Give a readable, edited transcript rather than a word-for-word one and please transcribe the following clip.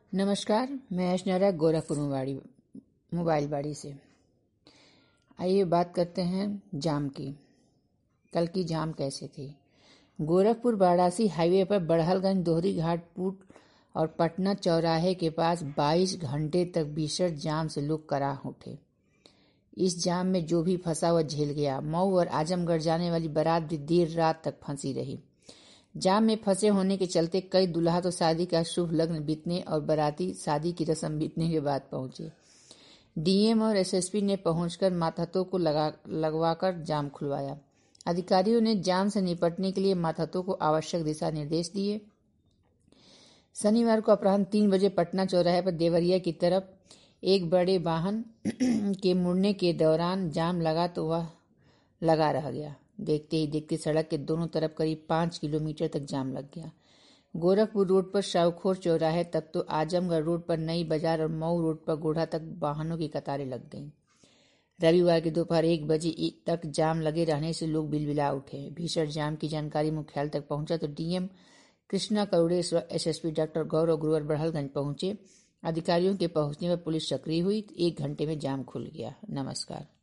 नमस्कार, मैं ऐश्वर्या गोरखपुर मोबाइल बाड़ी से। आइए बात करते हैं जाम की। कल की जाम कैसे थी। गोरखपुर वाराणसी हाईवे पर बड़हलगंज दोहरी घाट पुल और पटना चौराहे के पास 22 घंटे तक भीषण जाम से लोग कराह उठे। इस जाम में जो भी फंसा हुआ झेल गया। मऊ और आजमगढ़ जाने वाली बारात भी देर रात तक फंसी रही। जाम में फंसे होने के चलते कई दुल्हा तो शादी का शुभ लग्न बीतने और बाराती शादी की रस्म बीतने के बाद पहुंचे। डीएम और एसएसपी ने पहुंचकर मातहतों को लगवाकर जाम खुलवाया। अधिकारियों ने जाम से निपटने के लिए मातहतों को आवश्यक दिशा निर्देश दिए। शनिवार को अपराह्न 3 बजे पटना चौराहे पर देवरिया की तरफ एक बड़े वाहन के मुड़ने के दौरान जाम लगा तो वह लगा रह गया। देखते ही देखते सड़क के दोनों तरफ करीब 5 किलोमीटर तक जाम लग गया। गोरखपुर रोड पर शाहूखोर चौराहे तक तो आजमगढ़ रोड पर नई बाजार और मऊ रोड पर गोढ़ा तक वाहनों की कतारें लग गईं। रविवार की दोपहर 1 बजे तक जाम लगे रहने से लोग बिलबिला उठे। भीषण जाम की जानकारी मुख्यालय तक पहुंचा तो DM Krishna Karuneshwar, SSP doctor Gaurav Guruvar Barhalganj पहुंचे। अधिकारियों के पहुंचने पर पुलिस सक्रिय हुई। 1 घंटे में जाम खुल गया। नमस्कार।